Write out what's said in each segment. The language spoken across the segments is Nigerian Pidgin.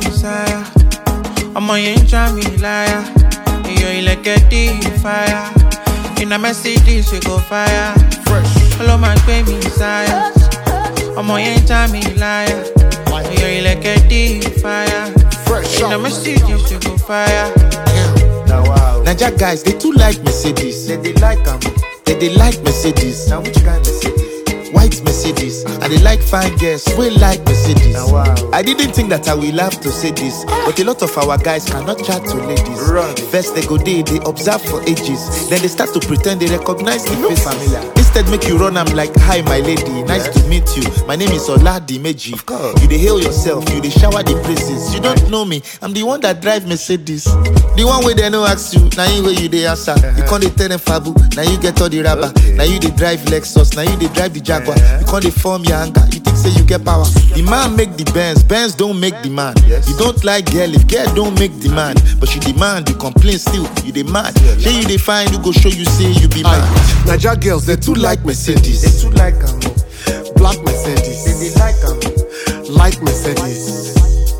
sire. I'm on you try me liar. You're like a deep fire. In a Mercedes we go fire. Fresh. Hello my baby sire. I'm on you try me liar. You're like a deep fire. Fresh. In a Mercedes we go fire. Now wow. Naija guys, they too like Mercedes. They like them. They like Mercedes. Now which kind of Mercedes? White Mercedes. And they like fine girls. We like Mercedes. Now wow. I didn't think that I will have to say this, but a lot of our guys cannot chat to ladies. Run. First they go they observe for ages. Then they start to pretend they recognize the Look face. familiar. Instead make you run, I'm like, hi my lady, nice to meet you. My name is Oladimeji. Of course. You dey hail yourself, you dey shower the praises. You don't know me, I'm the one that drive Mercedes. The one where they no ask you, now you where you dey answer. You can't dey tell them fabu, now you get all the rubber. Okay. Now you dey drive Lexus, now you dey drive the Jaguar. You can't dey form your anger, you think say you get power. The man make the Benz don't make the man. Yes. You don't like girl if girl don't make the man. But she demand, you complain still, you demand. Say you dey fine, you go show you say you be man. Naija girls, they too like Mercedes. They too like them. Black Mercedes. They like them. Like Mercedes.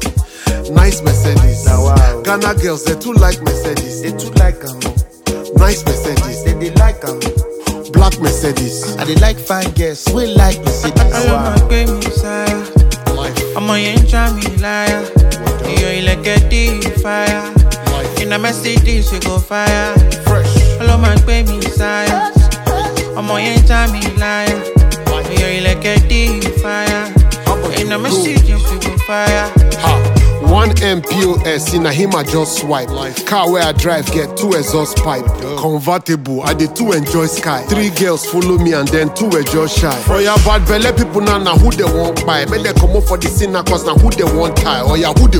Nice Mercedes. Now wow. Ghana girls, they too like Mercedes. They too like them. Nice Mercedes. They like them. Black Mercedes. And they like fine girls, we like Mercedes. Hello my baby sire. I'm on you try me liar. You're like a deep fire. In a Mercedes we go fire. Fresh. Hello my baby sire. I'm on you try me liar. You're like a deep fire. In a Mercedes we go fire. Ha. 1 MPOS in a him I just swipe. Car where I drive get 2 exhaust pipe. Convertible, I did 2 enjoy sky. 3 girls follow me and then 2 were just shy. For your bad belly people now who they want buy. When they come up for the scene cause now who they want tie. Or yeah who they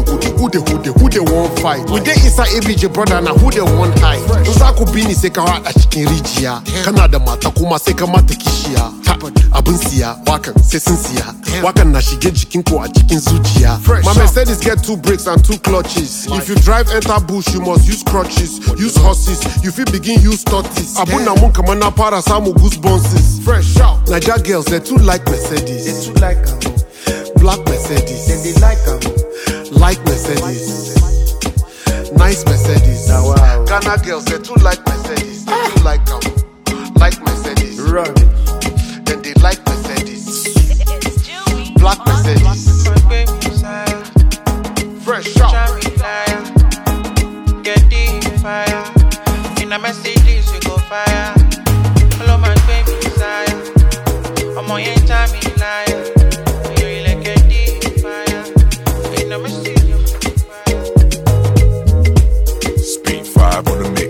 want fight. We dey inside ABJ brother now who they want hide. Nzaku bini seka wa chicken rijia. Canada mata kuma seka mata kishia. Abunsia, wakan sesinsia. Wakan na shige jikinko a chicken zuchia. My Mercedes get 2 brakes and 2 clutches. If you drive enter bush, you must use crutches, use horses. You feel begin use tortoise. Abuna mun kamana para samu goosebumps. Fresh out. Naija girls, they too like Mercedes. They too like them. Black Mercedes. They like them. Like Mercedes. Nice Mercedes. Now wow. Ghana girls, they too like Mercedes. They too like them. Like Mercedes. Run. Then they like Mercedes. Black Mercedes. My baby sire. Fresh out. Try me liar. Get deep fire. In a Mercedes we go fire. Hello my baby sire. I'm on you try me liar. You're like a deep fire. In a Mercedes we go fire. Speed 5 on the mix.